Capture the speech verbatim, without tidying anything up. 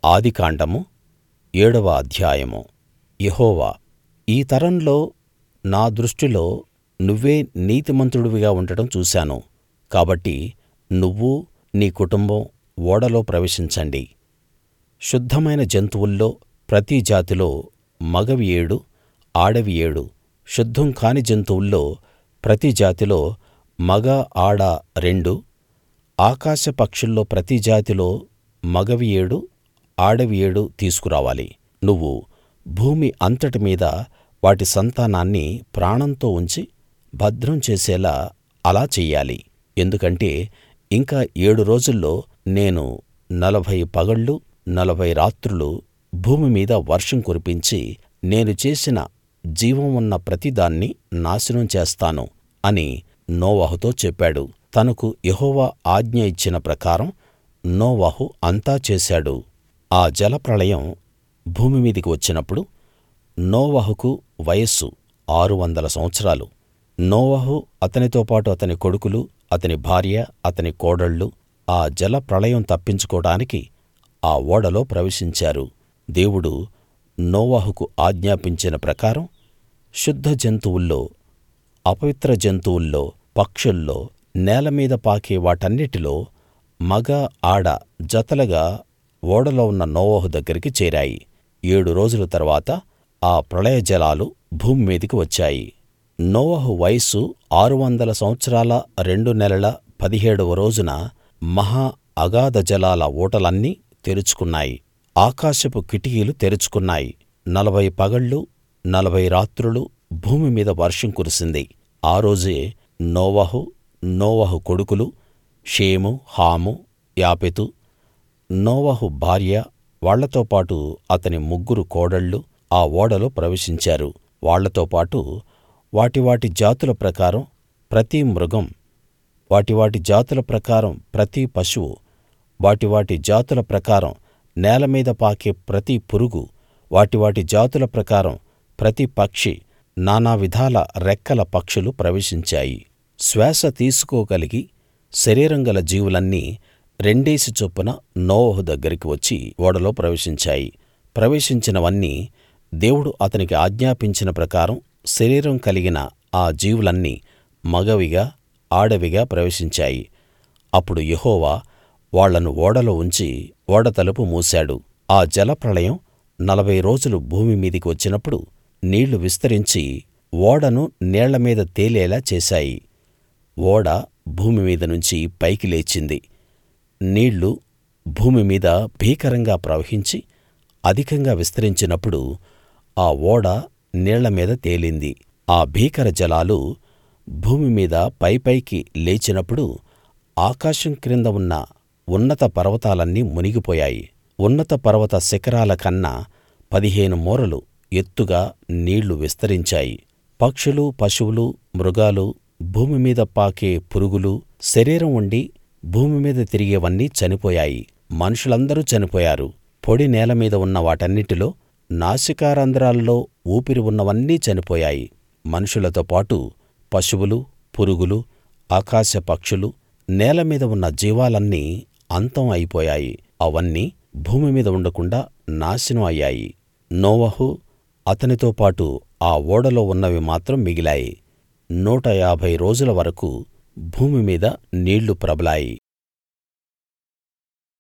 ఆదికాండము ఏడవ అధ్యాయము. యెహోవా, ఈ తరంలో నా దృష్టిలో నువ్వే నీతిమంతుడివిగా ఉండడం చూశాను కాబట్టి నువ్వూ నీ కుటుంబం ఓడలో ప్రవేశించండి. శుద్ధమైన జంతువుల్లో ప్రతి జాతిలో మగవి ఏడు, ఆడవి ఏడు, శుద్ధం కాని జంతువుల్లో ప్రతి జాతిలో మగ ఆడ రెండు, ఆకాశ పక్షుల్లో ప్రతి జాతిలో మగవి ఏడు, ఆడవి ఏడు తీసుకురావాలి. నువ్వు భూమి అంతటి మీద వాటి సంతానాన్ని ప్రాణంతో ఉంచి భద్రం చేసేలా అలా చెయ్యాలి. ఎందుకంటే ఇంక ఏడు రోజుల్లో నేను నలభై పగళ్లు నలభై రాత్రులు భూమి మీద వర్షం కురిపించి నేను చేసిన జీవం ఉన్న ప్రతిదాన్నీ నాశనం చేస్తాను అని నోవహుతో చెప్పాడు. తనకు యెహోవా ఆజ్ఞ ఇచ్చిన ప్రకారం నోవహు అంతా చేశాడు. ఆ జలప్రళయం భూమి మీదికి వచ్చినప్పుడు నోవహుకు వయస్సు ఆరు వందల సంవత్సరాలు. నోవహు, అతనితో పాటు అతని కొడుకులు, అతని భార్య, అతని కోడళ్ళు ఆ జల ప్రళయం తప్పించుకోడానికి ఆ ఓడలో ప్రవేశించారు. దేవుడు నోవహుకు ఆజ్ఞాపించిన ప్రకారం శుద్ధ జంతువుల్లో, అపవిత్ర జంతువుల్లో, పక్షుల్లో, నేల మీద పాకే వాటన్నిటిలో మగ ఆడ జతలుగా ఓడలో ఉన్న నోవహు దగ్గరికి చేరాయి. ఏడు రోజుల తరువాత ఆ ప్రళయ జలాలు భూమి మీదికి వచ్చాయి. నోవహు వయస్సు ఆరు వందల సంవత్సరాల రెండు నెలల పదిహేడవ రోజున మహా అగాధ జలాల ఊటలన్నీ తెరుచుకున్నాయి. ఆకాశపు కిటికీలు తెరుచుకున్నాయి. నలభై పగళ్లు నలభై రాత్రులు భూమి మీద వర్షం కురిసింది. ఆ రోజే నోవహు, నోవహు కొడుకులు షేము, హాము, యాపెతు, నోవహు భార్య వాళ్ళతో పాటు అతని ముగ్గురు కోడళ్ళు ఆ ఓడలో ప్రవేశించారు. వాళ్ళతో పాటు వాటి వాటి జాతుల ప్రకారం ప్రతి మృగం, వాటి వాటి జాతుల ప్రకారం ప్రతి పశువు, వాటి వాటి జాతుల ప్రకారం నేల మీద పాకే ప్రతి పురుగు, వాటి వాటి జాతుల ప్రకారం ప్రతి పక్షి, నానా విధాల రెక్కల పక్షులు ప్రవేశించాయి. శ్వాస తీసుకోగలిగి శరీరం గల జీవులన్నీ రెండేసి చొప్పున నోవహు దగ్గరికి వచ్చి ఓడలో ప్రవేశించాయి. ప్రవేశించినవన్నీ దేవుడు అతనికి ఆజ్ఞాపించిన ప్రకారం శరీరం కలిగిన ఆ జీవులన్నీ మగవిగా ఆడవిగా ప్రవేశించాయి. అప్పుడు యెహోవా వాళ్ళను ఓడలో ఉంచి ఓడ తలుపు మూశాడు. ఆ జలప్రళయం నలభై రోజులు భూమి మీదికి వచ్చినప్పుడు నీళ్లు విస్తరించి ఓడను నీళ్ల మీద తేలేలా చేశాయి. ఓడ భూమి మీద నుంచి పైకి లేచింది. నీళ్లు భూమి మీద భీకరంగా ప్రవహించి అధికంగా విస్తరించినప్పుడు ఆ ఓడ నీళ్ల మీద తేలింది. ఆ భీకర జలాలు భూమి మీద పైపైకి లేచినప్పుడు ఆకాశం క్రింద ఉన్న ఉన్నత పర్వతాలన్నీ మునిగిపోయాయి. ఉన్నత పర్వత శిఖరాల కన్నా పదిహేను మూరలు ఎత్తుగా నీళ్లు విస్తరించాయి. పక్షులు, పశువులు, మృగాలు, భూమి మీద పాకే పురుగులు, శరీరం ఉండి భూమి మీద తిరిగేవన్నీ చనిపోయాయి. మనుషులందరూ చనిపోయారు. పొడి నేల మీద ఉన్న వాటన్నిటిలో నాసికారంధ్రాల్లో ఊపిరి ఉన్నవన్నీ చనిపోయాయి. మనుషులతో పాటు పశువులు, పురుగులు, ఆకాశ పక్షులు, నేల మీద ఉన్న జీవాలన్నీ అంతం అయిపోయాయి. అవన్నీ భూమి మీద ఉండకుండా నాశనం అయ్యాయి. నోవహు, అతనితో పాటు ఆ ఓడలో ఉన్నవి మాత్రం మిగిలాయి. నూట యాభై రోజుల వరకూ భూమి మీద నీళ్లు ప్రబలాయి.